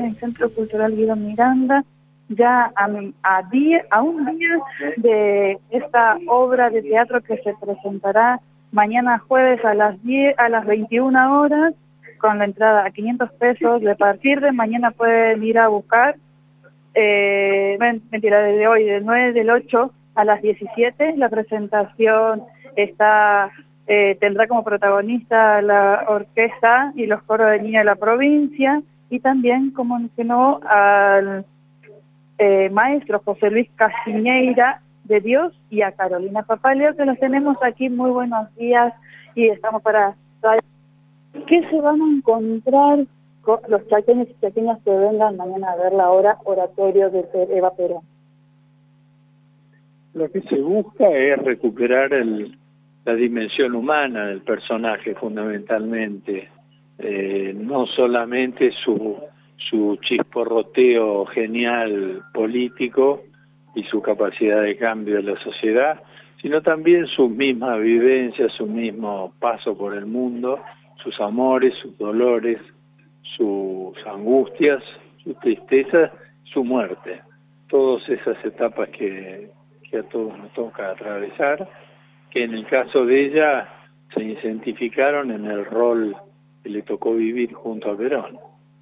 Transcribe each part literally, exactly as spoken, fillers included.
en el Centro Cultural Guido Miranda, ya a, a, día, a un día de esta obra de teatro que se presentará mañana jueves a las diez, a las veintiuna horas, con la entrada a quinientos pesos. De partir de mañana pueden ir a buscar, eh, mentira, desde hoy, del nueve del ocho a las diecisiete, la presentación está... Eh, tendrá como protagonista la orquesta y los coros de niños de la provincia, y también, como que no, al eh, maestro José Luis Castiñeira de Dios, y a Carolina Papaleo, que los tenemos aquí. Muy buenos días, y estamos para... ¿Qué se van a encontrar con los chaqueños y chaqueñas que vengan mañana a ver la obra Oratorio de Eva Perón? Lo que se busca es recuperar el la dimensión humana del personaje, fundamentalmente, eh, no solamente su, su chisporroteo genial político y su capacidad de cambio de la sociedad, sino también sus mismas vivencias, su mismo paso por el mundo, sus amores, sus dolores, sus angustias, su tristeza, su muerte. Todas esas etapas que, que a todos nos toca atravesar, que en el caso de ella se identificaron en el rol que le tocó vivir junto a Perón.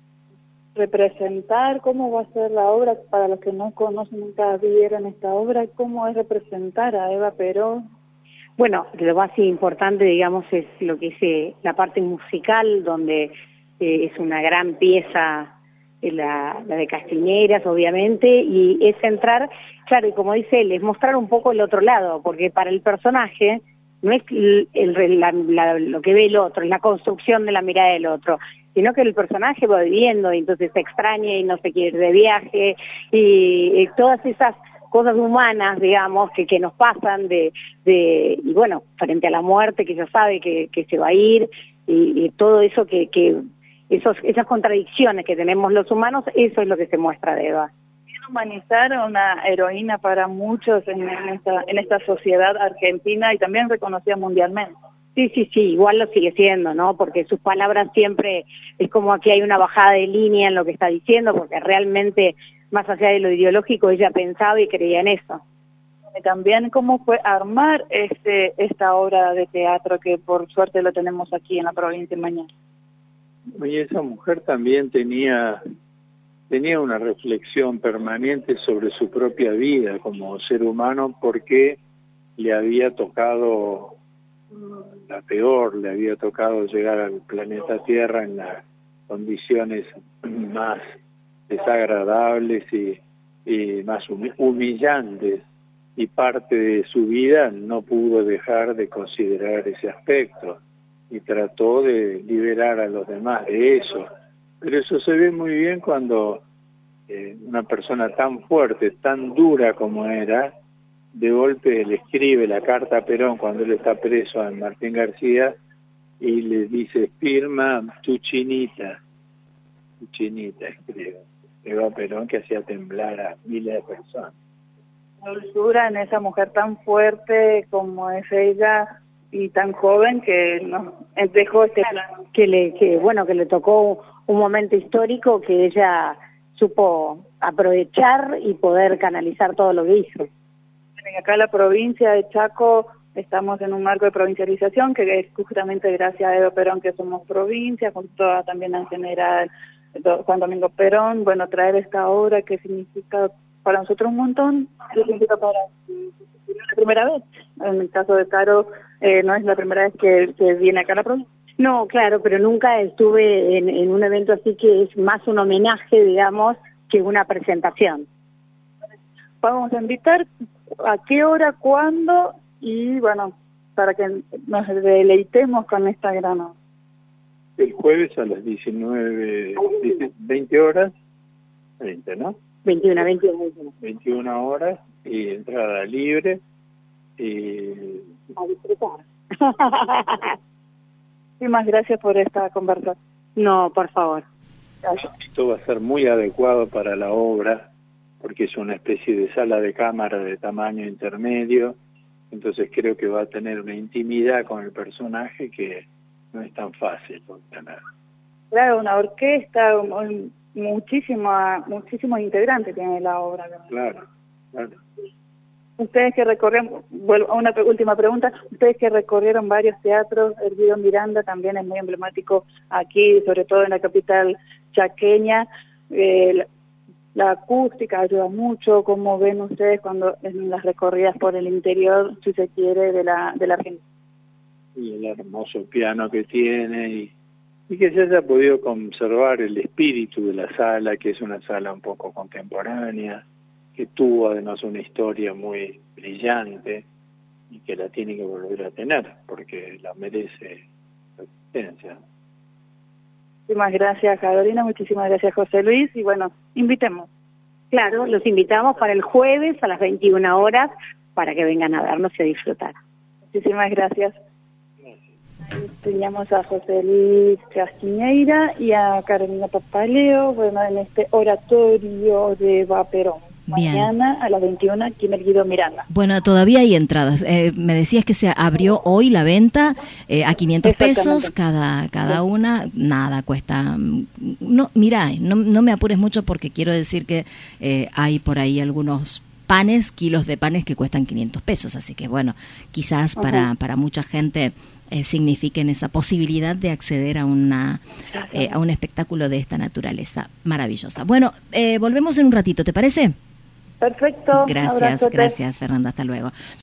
Representar, ¿cómo va a ser la obra? Para los que no conocen, nunca vieron esta obra, ¿cómo es representar a Eva Perón? Bueno, lo más importante, digamos, es lo que es eh, la parte musical, donde eh, es una gran pieza, eh, la, la de Castiñeiras, obviamente, y es entrar, claro, y como dice él, es mostrar un poco el otro lado, porque para el personaje no es el, el, la, la, lo que ve el otro, es la construcción de la mirada del otro, sino que el personaje va viviendo y entonces se extraña y no se quiere ir de viaje, y, y todas esas cosas humanas, digamos, que, que nos pasan de, de, y bueno, frente a la muerte, que ya sabe que, que se va a ir, y, y todo eso que, que esos, esas contradicciones que tenemos los humanos, eso es lo que se muestra de Eva. Humanizar a una heroína para muchos en, en, esta, en esta sociedad argentina, y también reconocida mundialmente. Sí, sí, sí, igual lo sigue siendo, ¿no? Porque sus palabras siempre, es como aquí hay una bajada de línea en lo que está diciendo, porque realmente, más allá de lo ideológico, ella pensaba y creía en eso. Y también cómo fue armar este esta obra de teatro, que por suerte lo tenemos aquí en la provincia mañana. Y esa mujer también tenía... tenía una reflexión permanente sobre su propia vida como ser humano, porque le había tocado la peor, le había tocado llegar al planeta Tierra en las condiciones más desagradables y, y más humillantes, y parte de su vida no pudo dejar de considerar ese aspecto y trató de liberar a los demás de eso. Pero eso se ve muy bien cuando eh, una persona tan fuerte, tan dura como era, de golpe le escribe la carta a Perón cuando él está preso a Martín García, y le dice: firma tu chinita, tu chinita, escribe Eva Perón, que hacía temblar a miles de personas. La dulzura en esa mujer tan fuerte como es ella, y tan joven, que nos dejó este que le que bueno que le tocó un momento histórico que ella supo aprovechar y poder canalizar todo lo que hizo. Acá en la provincia de Chaco estamos en un marco de provincialización, que es justamente gracias a Eva Perón que somos provincia, junto a, también al general Juan Domingo Perón. Bueno, traer esta obra que significa para nosotros un montón, que significa para la primera vez. En el caso de Caro, eh, no es la primera vez que, que viene acá a la provincia. No, claro, pero nunca estuve en, en un evento así, que es más un homenaje, digamos, que una presentación. Vamos a invitar a qué hora, cuándo, y bueno, para que nos deleitemos con esta gran obra. El jueves a las diecinueve, veinte horas, veinte, ¿no? veintiuna, veintiuna, veintiuna. veintiuna horas, y entrada libre, y... a disfrutar. Muchísimas gracias por esta conversación. No, por favor. Esto va a ser muy adecuado para la obra, porque es una especie de sala de cámara de tamaño intermedio, entonces creo que va a tener una intimidad con el personaje que no es tan fácil obtener. Claro, una orquesta, un, muchísima, muchísimos integrantes tiene la obra. Claro, claro. Ustedes que recorrieron, vuelvo a una última pregunta, ustedes que recorrieron varios teatros, el Guido Miranda también es muy emblemático aquí, sobre todo en la capital chaqueña, eh, la, la acústica ayuda mucho. ¿Cómo ven ustedes cuando en las recorridas por el interior, si se quiere, de la, de la Argentina? Y el hermoso piano que tiene y, y que se haya podido conservar el espíritu de la sala, que es una sala un poco contemporánea, que tuvo además una historia muy brillante y que la tiene que volver a tener porque la merece la existencia. Muchísimas gracias, Carolina, muchísimas gracias, José Luis, y bueno, invitemos. Claro, los invitamos para el jueves a las veintiuna horas para que vengan a vernos y a disfrutar. Muchísimas gracias. Ahí teníamos a José Luis Castiñeira y a Carolina Papaleo, bueno, en este oratorio de Vaperón. Bien. Mañana a las veintiuna aquí en el Guido Miranda. Bueno, todavía hay entradas. Eh, me decías que se abrió hoy la venta eh, a quinientos pesos cada cada una. Nada, cuesta... No, mira, no, no me apures mucho porque quiero decir que eh, hay por ahí algunos panes, kilos de panes que cuestan quinientos pesos. Así que bueno, quizás uh-huh. para, para mucha gente eh, signifiquen esa posibilidad de acceder a una eh, a un espectáculo de esta naturaleza maravillosa. Bueno, eh, volvemos en un ratito, ¿te parece? Perfecto. Gracias, Abrazote. gracias, Fernanda. Hasta luego.